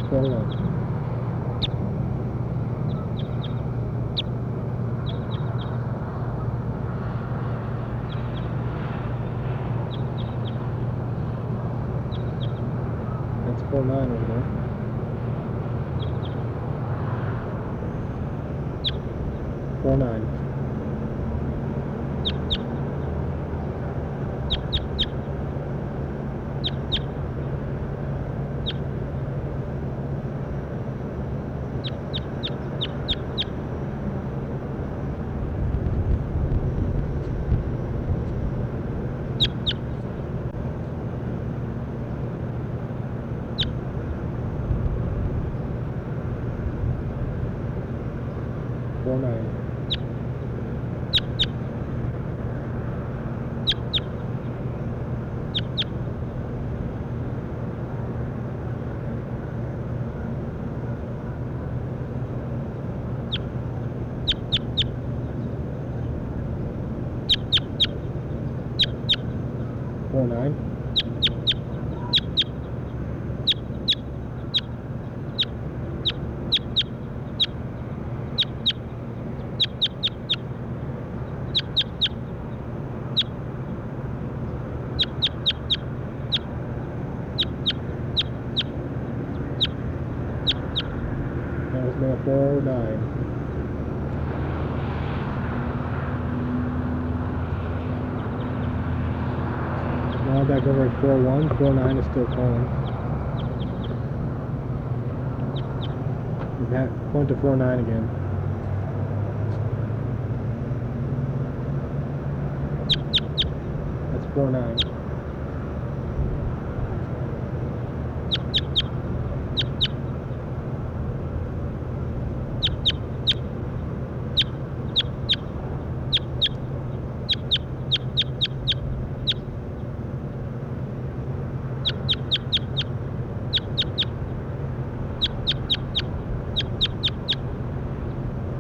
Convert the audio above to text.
4-1. That's 4-9 over there. 4-9. Four nine. That was now 409. Now back over at 4-1. 4-9 is still calling. Point to 4-9 again. That's 4-9.